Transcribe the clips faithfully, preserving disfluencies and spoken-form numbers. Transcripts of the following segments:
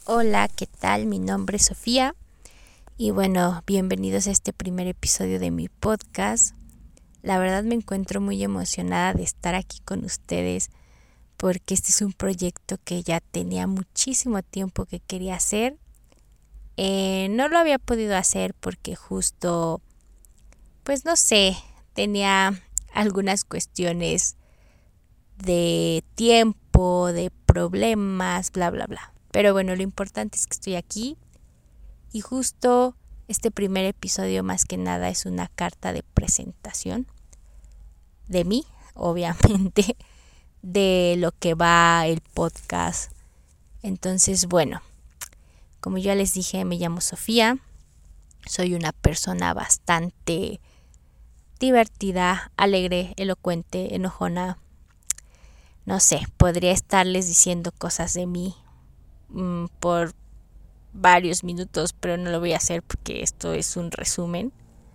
Hola, ¿qué tal? Mi nombre es Sofía y bueno, bienvenidos a este primer episodio de mi podcast. La verdad me encuentro muy emocionada de estar aquí con ustedes porque este es un proyecto que ya tenía muchísimo tiempo que quería hacer. Eh, no lo había podido hacer porque justo, pues no sé, tenía algunas cuestiones de tiempo, de problemas, bla, bla, bla. Pero bueno, lo importante es que estoy aquí. Y justo este primer episodio más que nada es una carta de presentación de mí, obviamente, de lo que va el podcast. Entonces, bueno, como ya les dije, me llamo Sofía, soy una persona bastante divertida, alegre, elocuente, enojona. No sé, podría estarles diciendo cosas de mí mmm, por varios minutos, pero no lo voy a hacer porque esto es un resumen.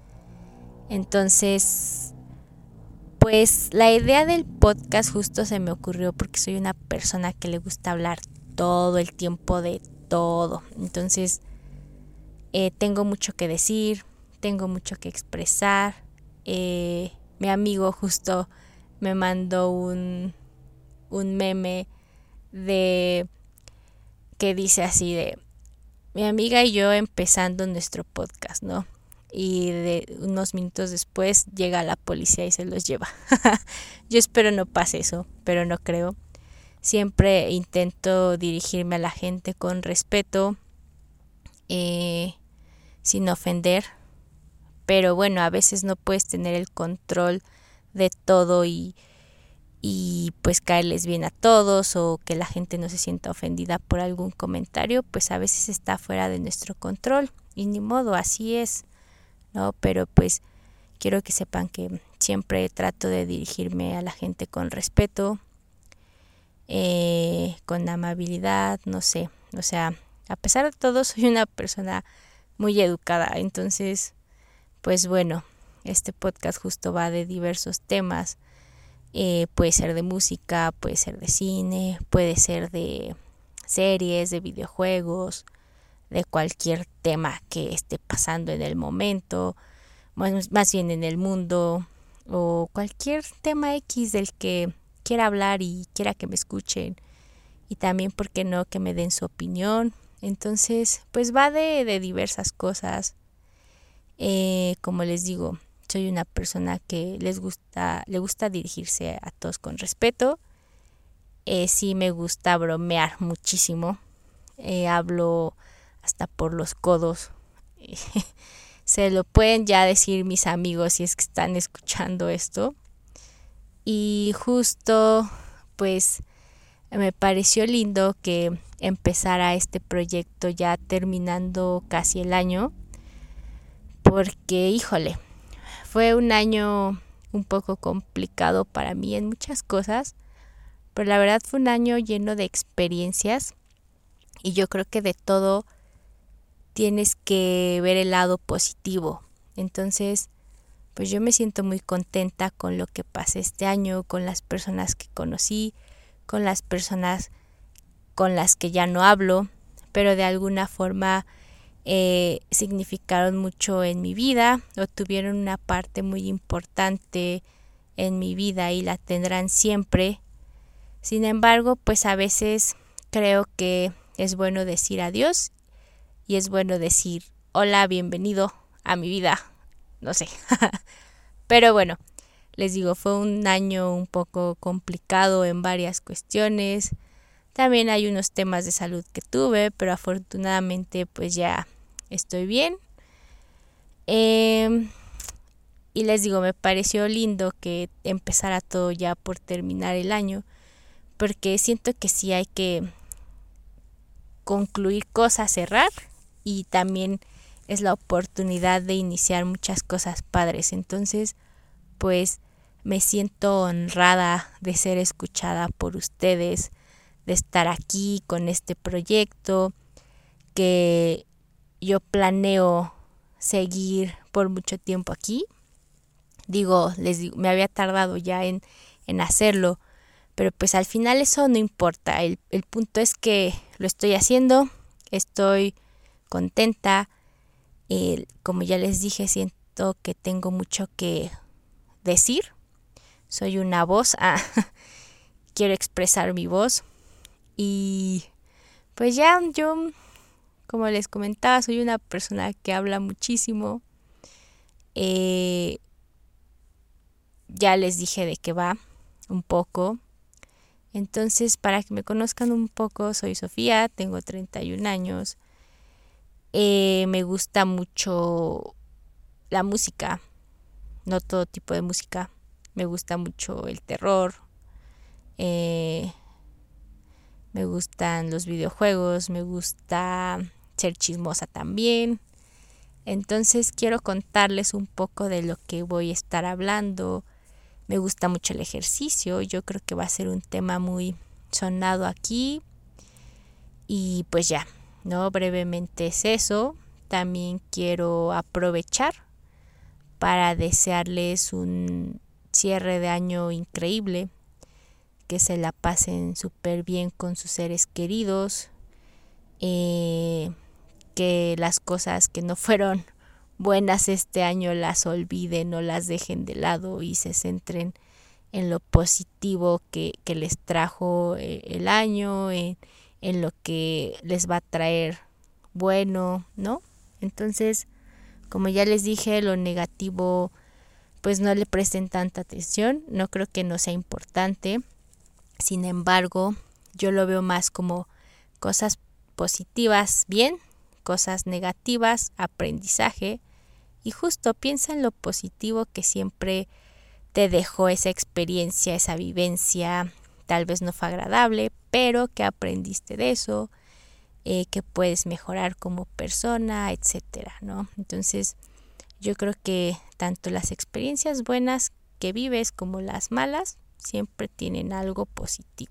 Entonces, pues la idea del podcast justo se me ocurrió porque soy una persona que le gusta hablar todo el tiempo de todo. Entonces, eh, tengo mucho que decir, tengo mucho que expresar. Eh, mi amigo justo me mandó un, un meme de que dice así de mi amiga y yo empezando nuestro podcast, ¿no? Y de unos minutos después llega la policía y se los lleva. Yo espero no pase eso, pero no creo. Siempre intento dirigirme a la gente con respeto, eh, sin ofender, pero bueno, a veces no puedes tener el control de todo y, y pues caerles bien a todos o que la gente no se sienta ofendida por algún comentario, pues a veces está fuera de nuestro control y ni modo, así es, ¿no? Pero pues quiero que sepan que siempre trato de dirigirme a la gente con respeto, eh, con amabilidad, no sé, o sea, a pesar de todo soy una persona muy educada, entonces, pues bueno, este podcast justo va de diversos temas, eh, puede ser de música, puede ser de cine, puede ser de series, de videojuegos, de cualquier tema que esté pasando en el momento, más bien en el mundo, o cualquier tema X del que quiera hablar y quiera que me escuchen, y también, ¿por qué no?, que me den su opinión. Entonces, pues va de, de diversas cosas. Eh, como les digo, soy una persona que les gusta, le gusta dirigirse a todos con respeto. Eh, sí me gusta bromear muchísimo. Eh, hablo hasta por los codos. Se lo pueden ya decir mis amigos si es que están escuchando esto. Y justo, pues, me pareció lindo que empezara este proyecto ya terminando casi el año. Porque, híjole, fue un año un poco complicado para mí en muchas cosas. Pero la verdad fue un año lleno de experiencias. Y yo creo que de todo tienes que ver el lado positivo. Entonces, pues yo me siento muy contenta con lo que pasé este año, con las personas que conocí, con las personas con las que ya no hablo, pero de alguna forma eh, significaron mucho en mi vida o tuvieron una parte muy importante en mi vida y la tendrán siempre. Sin embargo, pues a veces creo que es bueno decir adiós y es bueno decir hola, bienvenido a mi vida, no sé. Pero bueno, les digo, fue un año un poco complicado en varias cuestiones. También hay unos temas de salud que tuve, pero afortunadamente pues ya estoy bien. Eh, y les digo, me pareció lindo que empezara todo ya por terminar el año, porque siento que sí hay que concluir cosas, cerrar, y también es la oportunidad de iniciar muchas cosas padres. Entonces, pues me siento honrada de ser escuchada por ustedes, de estar aquí con este proyecto que yo planeo seguir por mucho tiempo aquí. Digo, les digo, me había tardado ya en, en hacerlo, pero pues al final eso no importa. El, el punto es que lo estoy haciendo Estoy contenta. Eh, como ya les dije, siento que tengo mucho que decir. Soy una voz. Ah, quiero expresar mi voz. Y pues ya, yo, como les comentaba, soy una persona que habla muchísimo. Eh, ya les dije de qué va un poco. Entonces, para que me conozcan un poco, soy Sofía, tengo treinta y un años. Eh, me gusta mucho la música, no todo tipo de música. Me gusta mucho el terror. Eh, me gustan los videojuegos, me gusta ser chismosa también. Entonces quiero contarles un poco de lo que voy a estar hablando. Me gusta mucho el ejercicio, yo creo que va a ser un tema muy sonado aquí. Y pues ya, ¿no? Brevemente es eso. También quiero aprovechar para desearles un cierre de año increíble, que se la pasen súper bien con sus seres queridos, eh, que las cosas que no fueron buenas este año las olviden o las dejen de lado y se centren en lo positivo que, que les trajo eh, el año, en, en lo que les va a traer bueno, ¿no? Entonces, como ya les dije, lo negativo pues no le presten tanta atención, no creo que no sea importante. Sin embargo, yo lo veo más como cosas positivas, bien, cosas negativas, aprendizaje. Y justo piensa en lo positivo que siempre te dejó esa experiencia, esa vivencia. Tal vez no fue agradable, pero que aprendiste de eso, eh, que puedes mejorar como persona, etcétera, ¿no? Entonces, yo creo que tanto las experiencias buenas que vives como las malas siempre tienen algo positivo.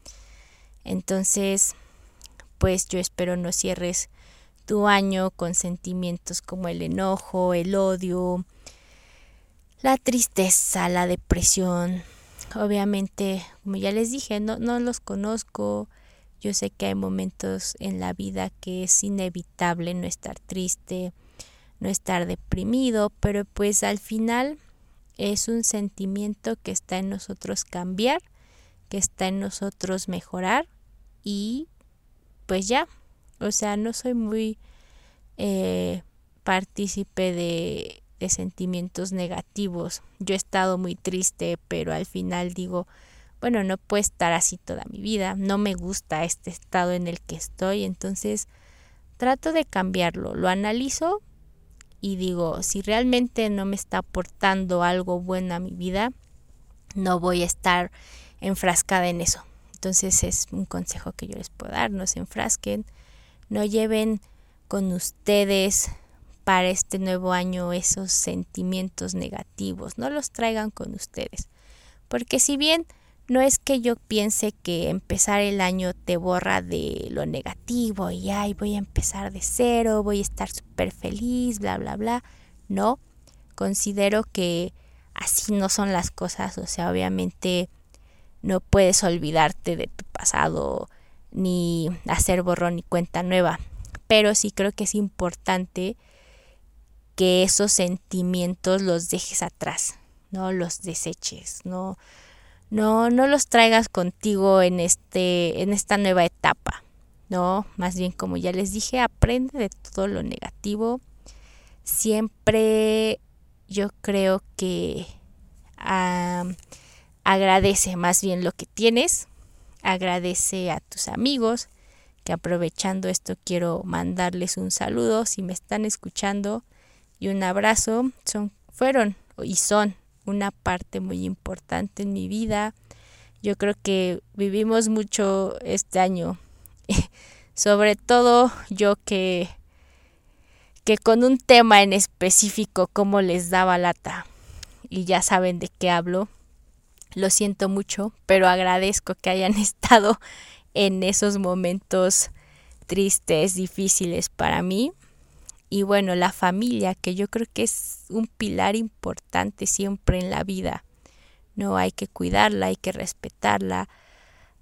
Entonces, pues yo espero no cierres tu año con sentimientos como el enojo, el odio, la tristeza, la depresión. Obviamente, como ya les dije, no, no los conozco. Yo sé que hay momentos en la vida que es inevitable no estar triste, no estar deprimido, pero pues al final es un sentimiento que está en nosotros cambiar, que está en nosotros mejorar y pues ya, o sea, no soy muy eh, partícipe de, de sentimientos negativos. Yo he estado muy triste, pero al final digo, bueno, no puedo estar así toda mi vida, no me gusta este estado en el que estoy, entonces trato de cambiarlo, lo analizo y digo, si realmente no me está aportando algo bueno a mi vida, no voy a estar enfrascada en eso. Entonces es un consejo que yo les puedo dar, no se enfrasquen, no lleven con ustedes para este nuevo año esos sentimientos negativos, no los traigan con ustedes, porque si bien no es que yo piense que empezar el año te borra de lo negativo y ay, voy a empezar de cero, voy a estar súper feliz, bla, bla, bla. No, considero que así no son las cosas. O sea, obviamente no puedes olvidarte de tu pasado ni hacer borrón ni cuenta nueva. Pero sí creo que es importante que esos sentimientos los dejes atrás, no los deseches, no No, no los traigas contigo en este, en esta nueva etapa, ¿no? Más bien, como ya les dije, aprende de todo lo negativo. Siempre yo creo que um, agradece más bien lo que tienes, agradece a tus amigos, que aprovechando esto quiero mandarles un saludo si me están escuchando y un abrazo. Son, fueron y son una parte muy importante en mi vida. Yo creo que vivimos mucho este año, sobre todo yo que, que con un tema en específico como les daba lata y ya saben de qué hablo. Lo siento mucho, pero agradezco que hayan estado en esos momentos tristes, difíciles para mí. Y bueno, la familia, que yo creo que es un pilar importante siempre en la vida. No hay que cuidarla, hay que respetarla,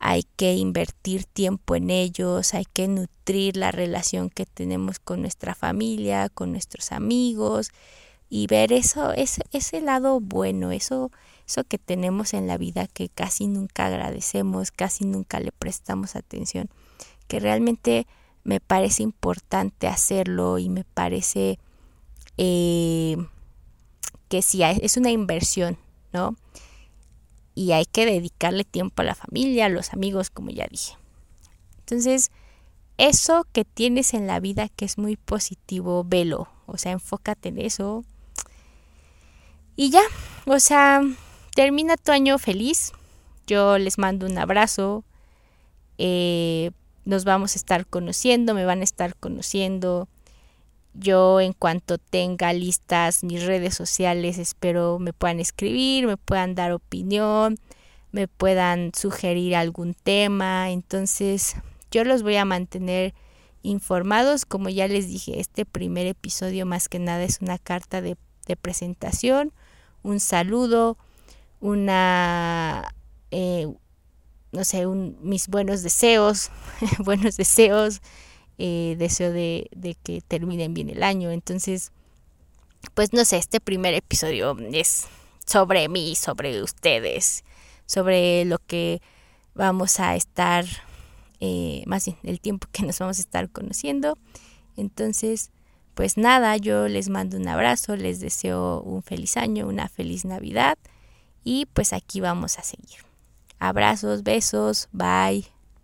hay que invertir tiempo en ellos, hay que nutrir la relación que tenemos con nuestra familia, con nuestros amigos y ver eso, ese, ese lado bueno, eso, eso que tenemos en la vida que casi nunca agradecemos, casi nunca le prestamos atención, que realmente me parece importante hacerlo y me parece eh, que sí, es una inversión, ¿no? Y hay que dedicarle tiempo a la familia, a los amigos, como ya dije. Entonces, eso que tienes en la vida que es muy positivo, velo, o sea, enfócate en eso. Y ya, o sea, termina tu año feliz. Yo les mando un abrazo. Eh, nos vamos a estar conociendo, me van a estar conociendo. Yo en cuanto tenga listas mis redes sociales, espero me puedan escribir, me puedan dar opinión, me puedan sugerir algún tema. Entonces yo los voy a mantener informados. Como ya les dije, este primer episodio más que nada es una carta de, de presentación, un saludo, una, eh, no sé, un, mis buenos deseos, buenos deseos. Eh, deseo de, de que terminen bien el año. Entonces, pues no sé, este primer episodio es sobre mí, sobre ustedes, sobre lo que vamos a estar, eh, más bien el tiempo que nos vamos a estar conociendo. Entonces, pues nada, yo les mando un abrazo, les deseo un feliz año, una feliz Navidad y pues aquí vamos a seguir. Abrazos, besos, bye.